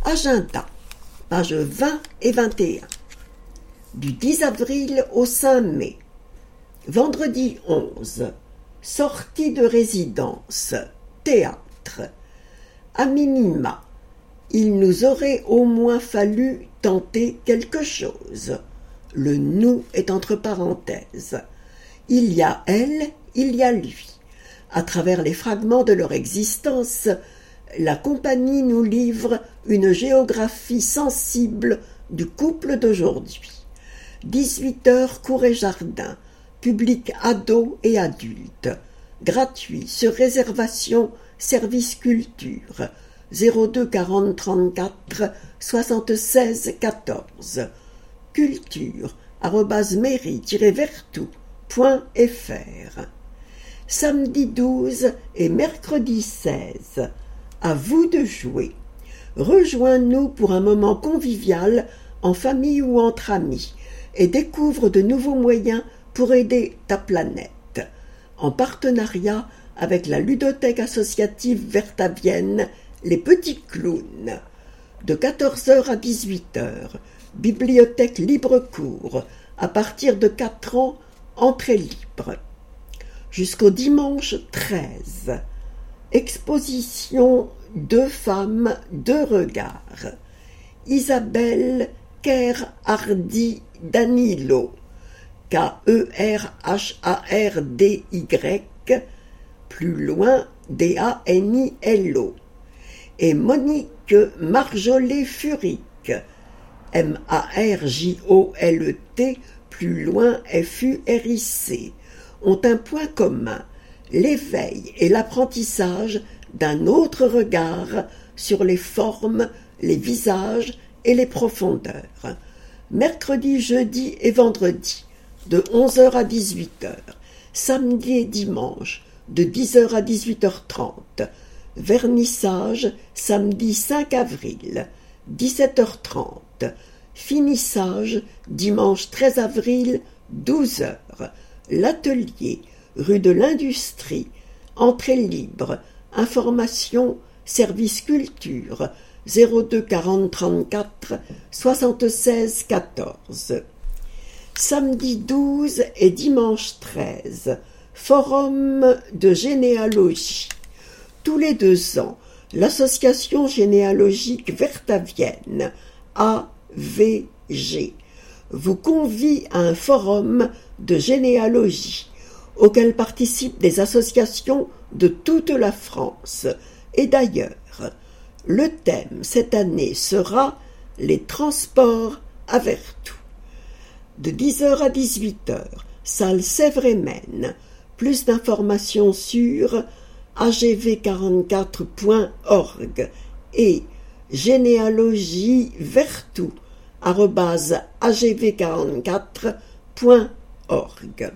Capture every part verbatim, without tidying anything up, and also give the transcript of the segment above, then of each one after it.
Agenda, pages vingt et vingt et un. Du dix avril au cinq mai. Vendredi onze. Sortie de résidence. Théâtre. À minima, il nous aurait au moins fallu tenter quelque chose. Le « nous » est entre parenthèses. Il y a elle, il y a lui. À travers les fragments de leur existence, la compagnie nous livre une géographie sensible du couple d'aujourd'hui. dix-huit heures cours et jardin, public ados et adultes, gratuit sur réservation, service culture, zéro deux quarante trente-quatre soixante-seize quatorze, culture arobase mairie tiret vertou point f r. Samedi douze et mercredi seize, à vous de jouer. Rejoins-nous pour un moment convivial en famille ou entre amis et découvre de nouveaux moyens pour aider ta planète, en partenariat avec la ludothèque associative vertavienne Les Petits Clowns. De quatorze heures à dix-huit heures, bibliothèque libre-cours, à partir de quatre ans, entrée libre. Jusqu'au dimanche treize, exposition Deux femmes, deux regards. Isabelle Kerr-Hardy Danilo, K E R H A R D Y, plus loin D A N I L O, et Monique Marjollet-Furic, M A R J O L E T, plus loin F U R I C, ont un point commun, l'éveil et l'apprentissage d'un autre regard sur les formes, les visages et les profondeurs. Mercredi, jeudi et vendredi, de onze heures à dix-huit heures, samedi et dimanche, de dix heures à dix-huit heures trente, vernissage, samedi cinq avril, dix-sept heures trente, finissage, dimanche treize avril, douze heures, l'atelier, rue de l'Industrie, entrée libre, information, service culture, zéro deux quarante trente-quatre soixante-seize quatorze. Samedi douze et dimanche treize, forum de généalogie. Tous les deux ans, l'association généalogique vertavienne, A V G, vous convie à un forum de généalogie auquel participent des associations de toute la France et d'ailleurs. Le thème cette année sera les transports à Vertou. De dix heures à dix-huit heures, salle Sèvres-et-Maine. Plus d'informations sur a g v quarante-quatre point org et généalogievertou arobase a g v quarante-quatre point org.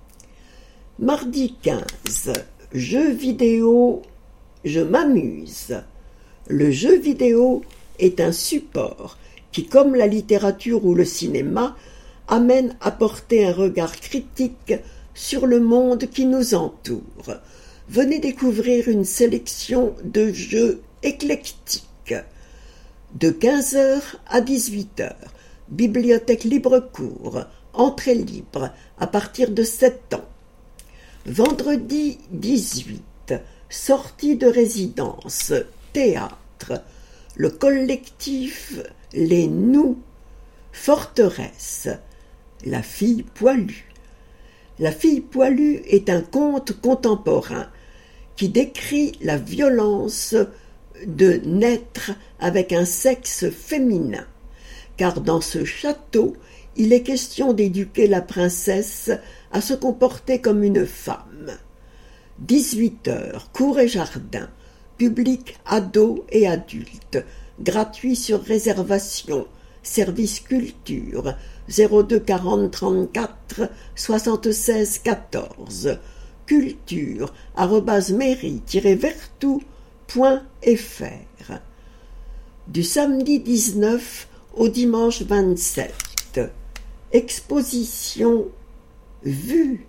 Mardi quinze, jeux vidéo, je m'amuse. Le jeu vidéo est un support qui, comme la littérature ou le cinéma, amène à porter un regard critique sur le monde qui nous entoure. Venez découvrir une sélection de jeux éclectiques. De quinze heures à dix-huit heures, bibliothèque libre-cours, entrée libre à partir de sept ans. Vendredi dix-huit, sortie de résidence, théâtre, le collectif Les Nous, forteresse, la fille poilue. La fille poilue est un conte contemporain qui décrit la violence de naître avec un sexe féminin, car dans ce château, il est question d'éduquer la princesse à se comporter comme une femme. dix-huit heures, cours et jardin, public ados et adultes, gratuit sur réservation, service culture, zéro deux quarante trente-quatre soixante-seize quatorze, culture arobase mairie tiret vertou point f r. Du samedi dix-neuf au dimanche vingt-sept, exposition Vue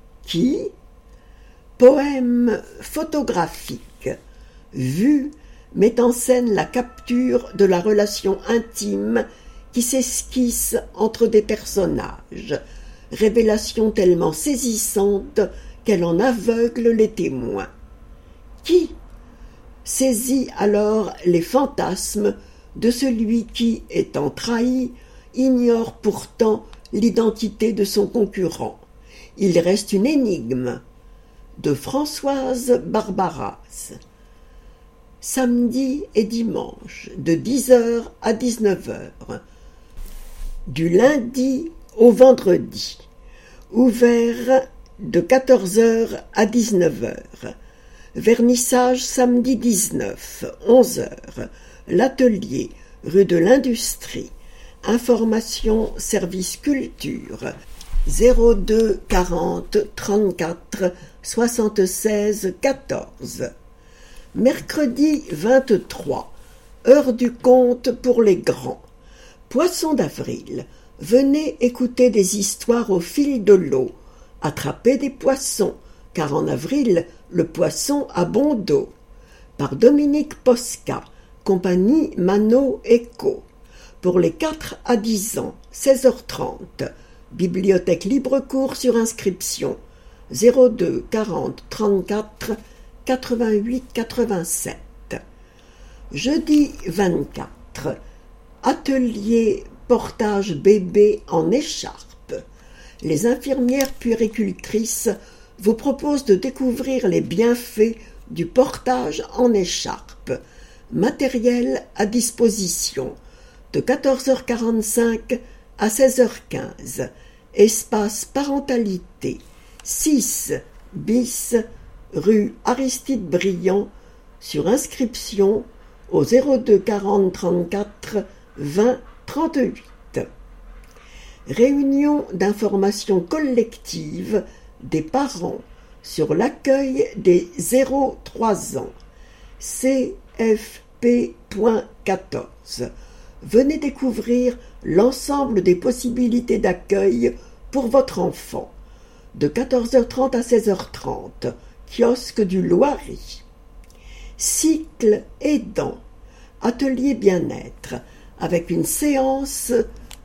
qui, poème photographique, Vue met en scène la capture de la relation intime qui s'esquisse entre des personnages, révélation tellement saisissante qu'elle en aveugle les témoins. Qui saisit alors les fantasmes de celui qui, étant trahi, ignore pourtant l'identité de son concurrent. Il reste une énigme. De Françoise Barbaras. Samedi et dimanche, de dix heures à dix-neuf heures. Du lundi au vendredi. Ouvert de quatorze heures à dix-neuf heures. Vernissage samedi dix-neuf, onze heures. L'atelier, rue de l'Industrie. Information service culture. zéro deux quarante trente-quatre soixante-seize quatorze. Mercredi vingt-trois, heure du conte pour les grands. Poisson d'avril, venez écouter des histoires au fil de l'eau. Attrapez des poissons, car en avril, le poisson a bon dos. Par Dominique Posca, compagnie Mano Eco. Pour les quatre à dix ans, seize heures trente. Bibliothèque libre-cours sur inscription. zéro deux quarante trente-quatre quatre-vingt-huit quatre-vingt-sept. Jeudi vingt-quatre. Atelier portage bébé en écharpe. Les infirmières puéricultrices vous proposent de découvrir les bienfaits du portage en écharpe. Matériel à disposition. De quatorze heures quarante-cinq à seize heures quinze. Espace parentalité. six bis rue Aristide Briand, sur inscription au zéro deux quarante trente-quatre vingt trente-huit. Réunion d'information collective des parents sur l'accueil des zéro trois ans. C F P point quatorze. Venez découvrir l'ensemble des possibilités d'accueil pour votre enfant. De quatorze heures trente à seize heures trente, kiosque du Loiry. Cycle aidant, atelier bien-être, avec une séance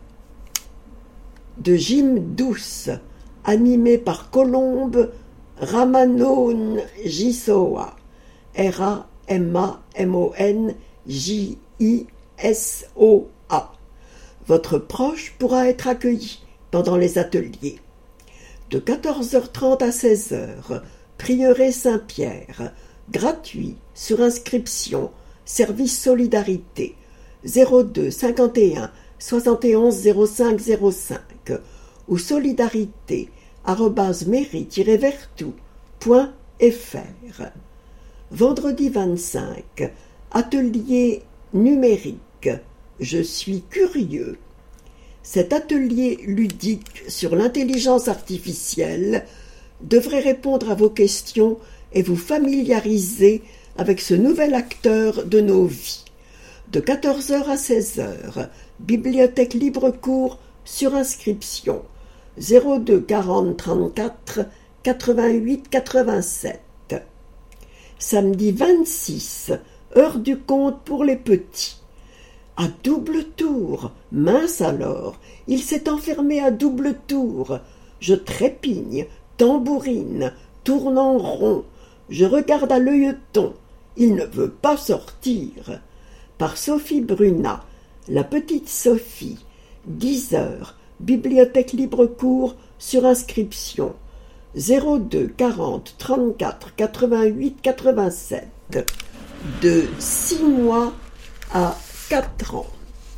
de gym douce, animée par Colombe Ramanon Jisoa, R A M A M O N J I S O A. Votre proche pourra être accueilli pendant les ateliers. De quatorze heures trente à seize heures, Prieuré Saint-Pierre, gratuit, sur inscription, service solidarité, zéro deux cinquante et un soixante et onze zéro cinq zéro cinq ou solidarité arobase mairie-vertou point fr. Vendredi vingt-cinq, atelier numérique, je suis curieux. Cet atelier ludique sur l'intelligence artificielle devrait répondre à vos questions et vous familiariser avec ce nouvel acteur de nos vies. De quatorze heures à seize heures, bibliothèque libre-cours sur inscription, zéro deux quarante trente-quatre quatre-vingt-huit quatre-vingt-sept. Samedi vingt-six, heure du conte pour les petits. À double tour, mince alors, il s'est enfermé à double tour. Je trépigne, tambourine, tourne en rond. Je regarde à l'œilleton. Il ne veut pas sortir. Par Sophie Brunat, la petite Sophie. dix heures, bibliothèque libre-cours sur inscription. zéro deux quarante trente-quatre quatre-vingt-huit quatre-vingt-sept. De six mois à quatre ans.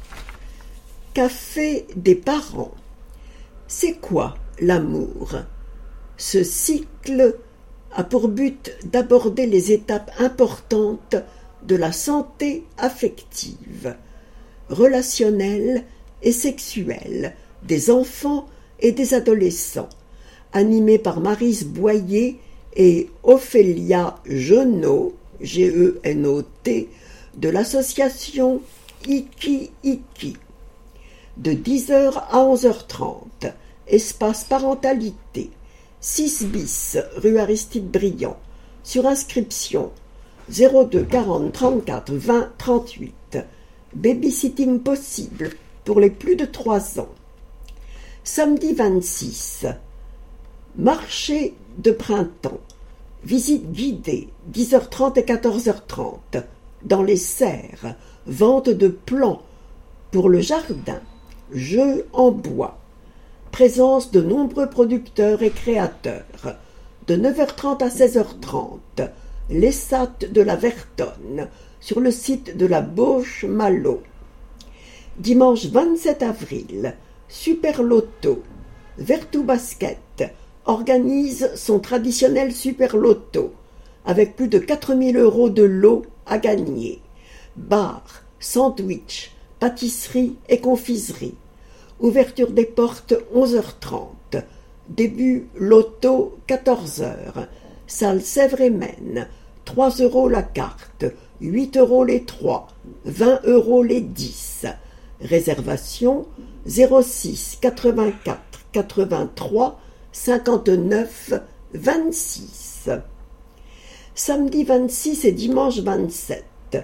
Café des parents. C'est quoi l'amour? Ce cycle a pour but d'aborder les étapes importantes de la santé affective, relationnelle et sexuelle des enfants et des adolescents, animé par Maryse Boyer et Ophélia Genot, G E N O T, de l'association Iki Iki. De dix heures à onze heures trente, espace parentalité, six bis, rue Aristide Briand, sur inscription, zéro deux quarante trente-quatre vingt trente-huit. Babysitting possible pour les plus de trois ans. Samedi vingt-six. Marché de printemps. Visite guidée, dix heures trente et quatorze heures trente. Dans les serres. Vente de plants pour le jardin. Jeux en bois. Présence de nombreux producteurs et créateurs. De neuf heures trente à seize heures trente. Les S A T de la Vertonne, sur le site de la Bauche-Malo. Dimanche vingt-sept avril. Super Loto. Vertou Basket organise son traditionnel Super Loto, avec plus de quatre mille euros de lot à gagner. Bar, sandwich, pâtisserie et confiserie. Ouverture des portes onze heures trente. Début loto quatorze heures. Salle Sèvres-et-Maine. trois euros la carte, huit euros les trois, vingt euros les dix. Réservation zéro six quatre-vingt-quatre quatre-vingt-trois cinquante-neuf vingt-six. Samedi vingt-six et dimanche vingt-sept.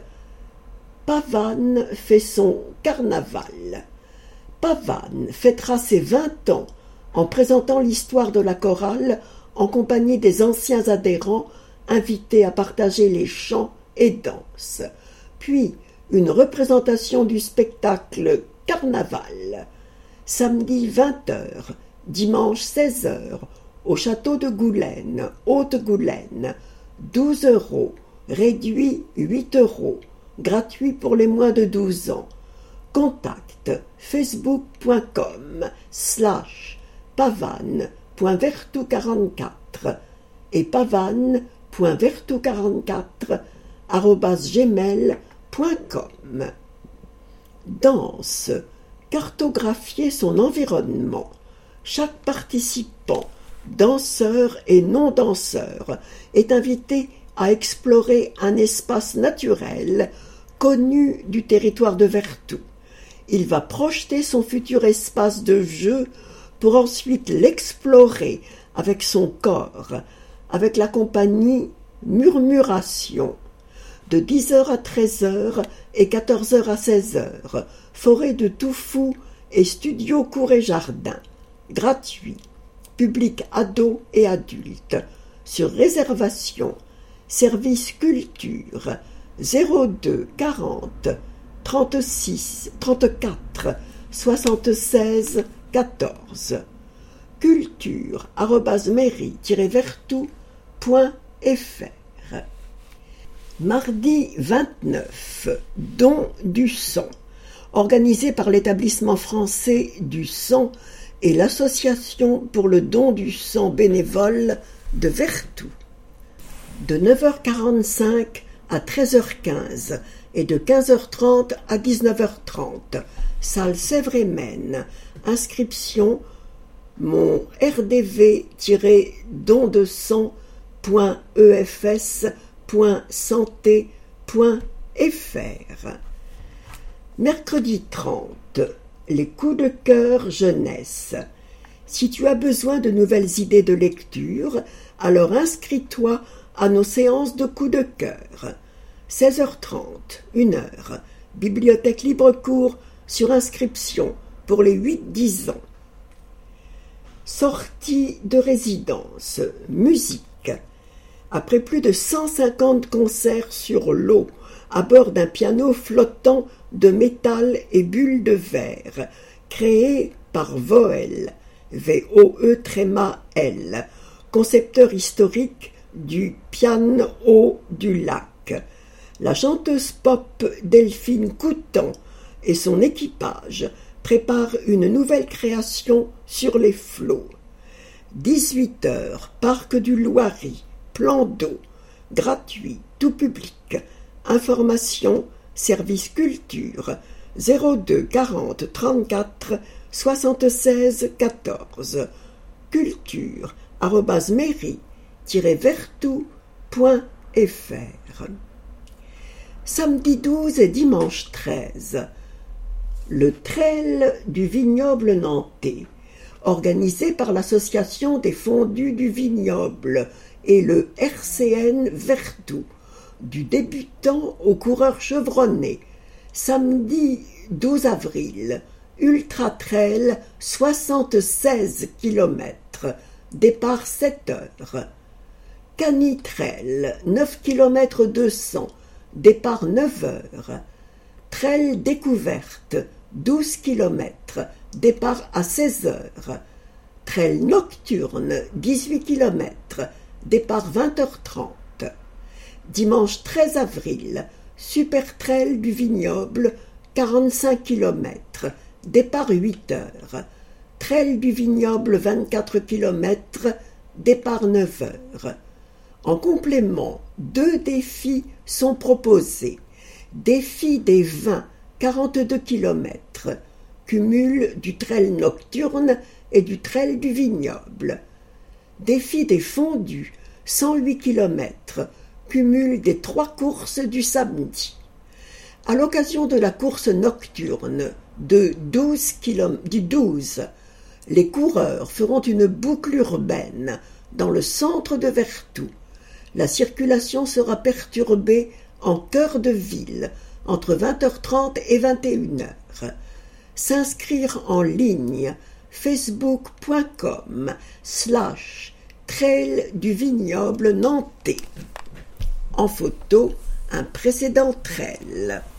Pavane fait son carnaval. Pavane fêtera ses vingt ans en présentant l'histoire de la chorale en compagnie des anciens adhérents invités à partager les chants et danses. Puis une représentation du spectacle Carnaval. Samedi vingt heures, dimanche seize heures, au château de Goulaine, Haute-Goulaine. douze euros, réduit huit euros, gratuit pour les moins de douze ans. Contact facebook.com slash pavane.vertou44 et pavane.vertou44 arobase gmail point com. Danse. Cartographier son environnement. Chaque participant, danseur et non-danseur, est invité à explorer un espace naturel connu du territoire de Vertou. Il va projeter son futur espace de jeu pour ensuite l'explorer avec son corps, avec la compagnie Murmuration. De dix heures à treize heures et quatorze heures à seize heures, forêt de Toufou et studio cours et jardin. Gratuit. Public ados et adultes. Sur réservation. Service culture. zéro deux quarante trente-six trente-quatre soixante-seize quatorze. Culture arobase mairie-vertou point fr. Mardi vingt-neuf. Don du sang. Organisé par l'établissement français du sang et l'association pour le don du sang bénévole de Vertou. De neuf heures quarante-cinq à treize heures quinze et de quinze heures trente à dix-neuf heures trente. Salle Sèvres-et-Maine. Inscription mon r d v tiret don de sang point e f s point santé point f r. Mercredi trente. Les coups de cœur jeunesse. Si tu as besoin de nouvelles idées de lecture, alors inscris-toi à nos séances de coups de cœur. seize heures trente, une heure. Bibliothèque libre-cours sur inscription pour les huit dix ans. Sortie de résidence. Musique. Après plus de cent cinquante concerts sur l'eau, à bord d'un piano flottant de métal et bulles de verre, créé par Voel, V O E L, concepteur historique du piano du lac. La chanteuse pop Delphine Coutan et son équipage préparent une nouvelle création sur les flots. dix-huit heures, Parc du Loiry, plan d'eau, gratuit, tout public. Information, service culture, zéro deux quarante trente-quatre soixante-seize quatorze. Culture, arobase mairie-vertou point f r. Samedi douze et dimanche treize. Le trail du vignoble nantais, organisé par l'association des fondus du vignoble et le R C N Vertou, du débutant au coureur chevronné. Samedi douze avril, Ultra Trail soixante-seize kilomètres, départ sept heures. Canitrail neuf kilomètres deux cents, départ neuf heures. Trail découverte douze kilomètres, départ à seize heures. Trail nocturne dix-huit kilomètres, départ vingt heures trente. Dimanche treize avril, Super Trail du Vignoble quarante-cinq kilomètres, départ huit heures. Trail du Vignoble vingt-quatre kilomètres, départ neuf heures. En complément, deux défis sont proposés. Défi des vins, quarante-deux kilomètres, cumul du trail nocturne et du trail du vignoble. Défi des fondus, cent huit kilomètres, cumul des trois courses du samedi. À l'occasion de la course nocturne de douze kilomètres, du douze, les coureurs feront une boucle urbaine dans le centre de Vertou. La circulation sera perturbée en cœur de ville entre vingt heures trente et vingt et une heures. S'inscrire en ligne facebook.com slash trail du vignoble nantais. En photo, un précédent trail.